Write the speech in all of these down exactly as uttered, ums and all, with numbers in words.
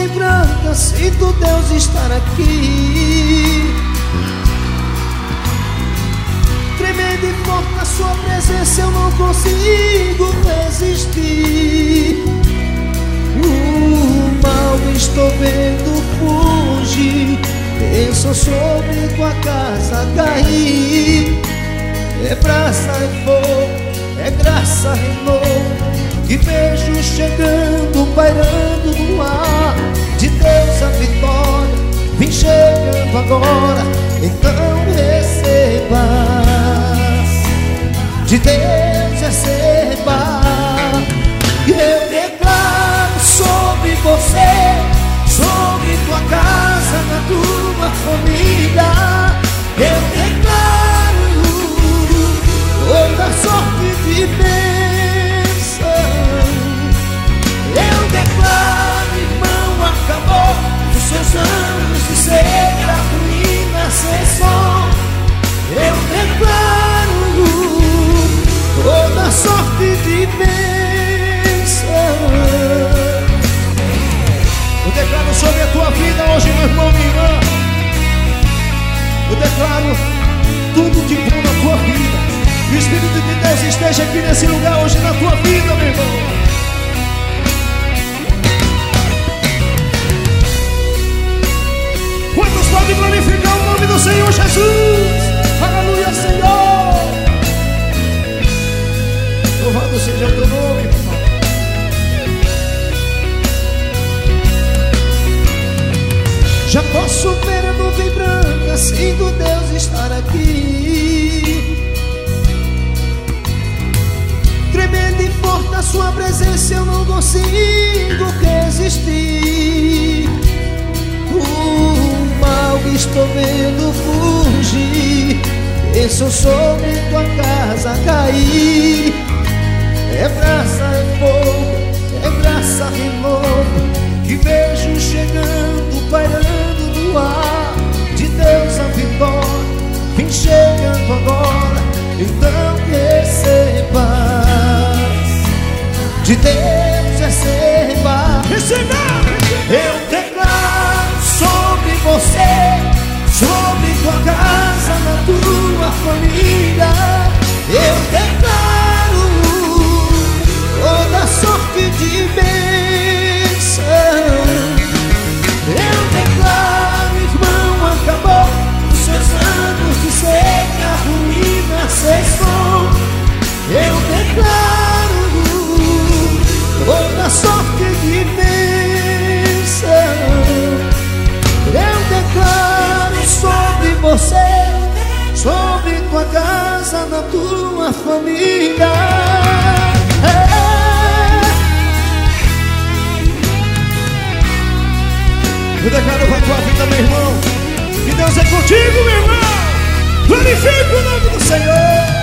branca, sinto Deus estar aqui. Tremendo e forte na sua presença, eu não consigo resistir. O mal estou vendo fugir, penso sobre tua casa cair. É braça e fogo, é graça e novo, que vejo chegando, pairando no ar. De Deus a vitória vem chegando agora, então receba. De Deus receba. E eu declaro sobre você, sobre tua casa, na tua família. Eu declaro toda sorte de bênção. Eu declaro, irmão, acabou os seus anos de seca, ruína, cessou. Eu declaro toda sorte de bênção. Eu declaro sobre a tua vida hoje, meu irmão, minha irmã. Eu declaro tudo de bom na tua vida. O Espírito de Deus esteja aqui nesse lugar hoje na tua vida, meu irmão. Quantos podem glorificar o nome do Senhor Jesus? Aleluia, Senhor. Louvado seja o teu nome, irmão. Já posso ver a nuvem branca, sinto Deus estar aqui. Tremendo e forte a sua presença, eu não consigo resistir. O mal que estou vendo fugir, penso sobre tua casa cair. É braça e fogo, é graça e novo, que vejo chegando, pairando no ar. De Deus a vitória vem chegando agora, então receba. De Deus receba. Receba. Eu declaro sobre você, sobre tua casa, na tua família. Eu declaro toda sorte de bênção. Eu declaro, irmão, acabou os seus anos de seca, ruína, cessou. Eu declaro toda sorte de bênção. Eu declaro sobre você, sobre tua casa, na tua família. É. Eu declaro para a tua vida, meu irmão, que Deus é contigo, meu irmão. Glorifica o nome do Senhor.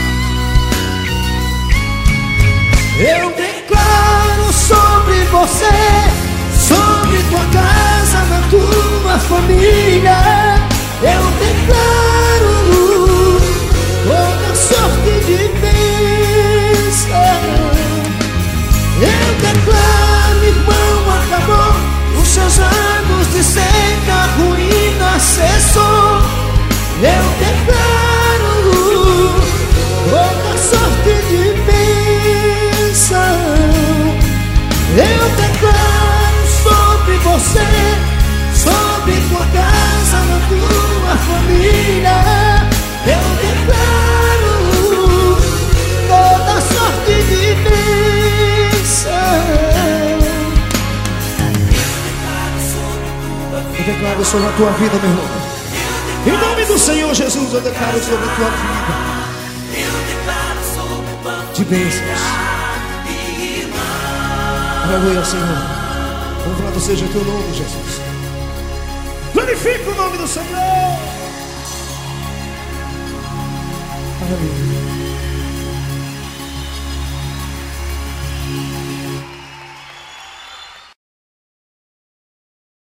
Eu declaro sobre você, sobre tua casa, na tua família. Eu declaro toda sorte de bênção. Eu declaro, irmão, acabou os seus anos de seca, ruína, cessou. Eu declaro toda sorte de bênção. Eu declaro sobre você, sobre tua casa, na tua família. Eu declaro toda sorte de bênção. Eu declaro sobre a tua vida, meu irmão. Em nome do Senhor Jesus, eu declaro sobre a tua vida de bênçãos. Aleluia, Senhor. Louvado seja o teu nome, Jesus. Glorifica o nome do Senhor. Aleluia.